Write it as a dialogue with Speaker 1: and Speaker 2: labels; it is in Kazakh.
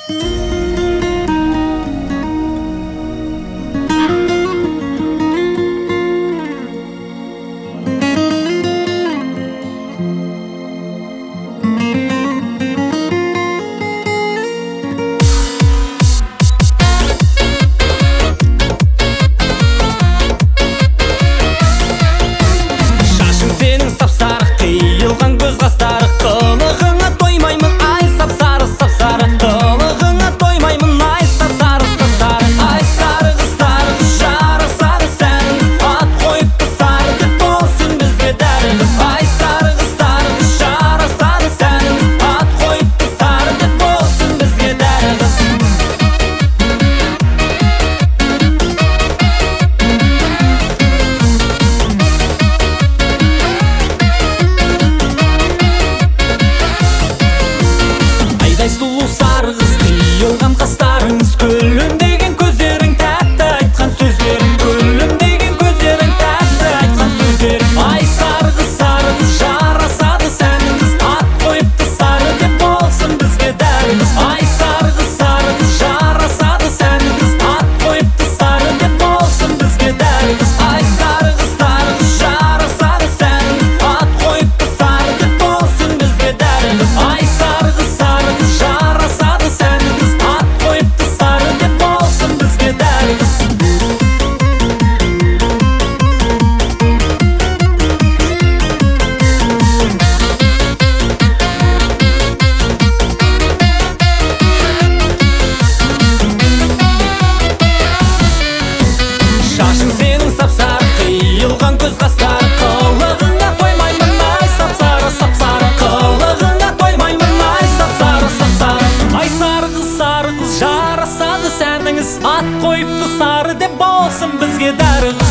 Speaker 1: Сұлу сары қыз, қиылған қастарыңыз, күлімдеген көздерің, тәтті айтқан сөздерің, күлімдеген көздерің, тәтті айтқан сөздерің. Ай сары қыз, жарасады сәніңіз, ат қойыпты сары деп болсын бізге дәрі қыз. Ай сары қыз, жарасады сәніңіз, ат қойыпты сары деп болсын бізге дәрі қыз. Ай сары қыз, жарасады сәніңіз, ат қойыпты сары деп болсын бізге дәрі қыз. Ай сары қыз, жарасады сәніңіз, ат қойыпты сары деп болсын бізге дәрі қыз. Шашың сенің сап-сары, қиылған көз қастары, қылығыңа тоймаймын ай сап-сары, сап-сары, қылығыңа тоймаймын ай сап-сары, сап-сары. Ай сары қыз, жарасады сәніңіз, ат қойыпты сары деп болсын бізге дәрі қыз.